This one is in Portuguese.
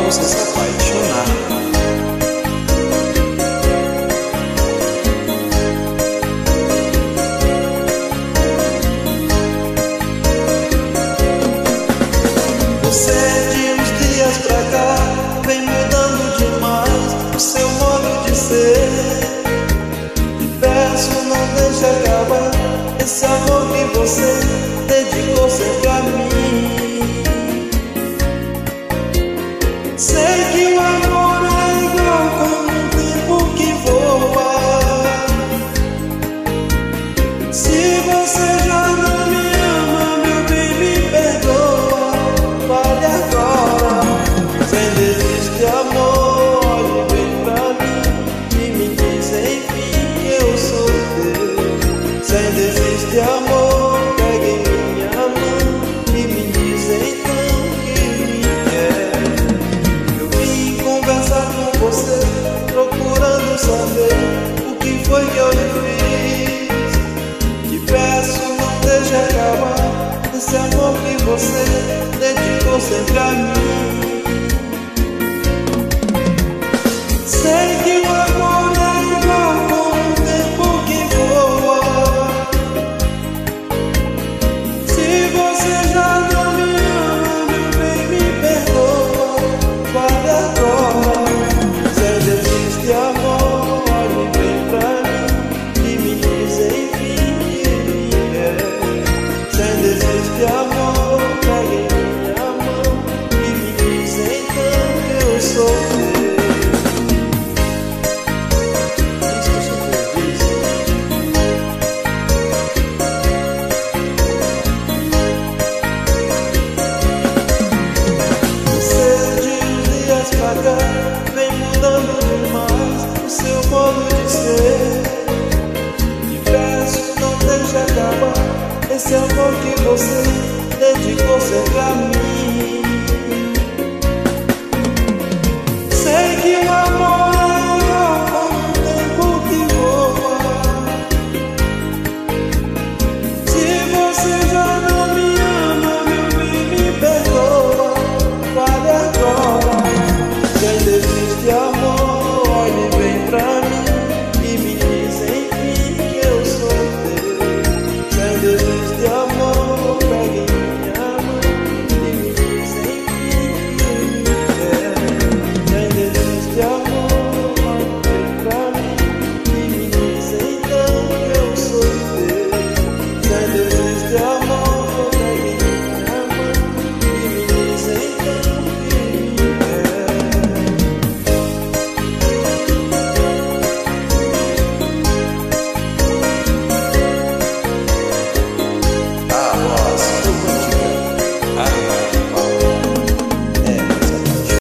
você se apaixonar. Você de uns dias pra cá vem mudando demais o seu modo de ser. Te peço, não deixe acabar esse amor que você dedicou sempre a mim. Sei que o amor é igual como um tempo que voa. Se você já não me ama, meu bem, me perdoa. Fale agora, sem desiste, amor. Olhe bem pra mim e me diz enfim que eu sou teu. Sem desiste, amor. Pegue minha mão e me diz então que me quer. Eu vim conversar com você, procurando saber o que foi que eu lhe fiz. Te peço, não deixe acabar esse amor que você dedicou sempre a mim. Sei que o amor é igual como um tempo que voa. Se você já não me ama, meu bem, me perdoa. Fale agora, sem desiste, amor. Olhe bem pra mim e me diz enfim que me quer. Sem desiste, amor. Pegue minha mão e me diz então que eu sou teu. Isso que você diz. Você de uns dias pra cá vem mudando demais o seu modo de ser. Te peço, não deixe acabar esse amor que você dedicou sempre a mim. Sei que o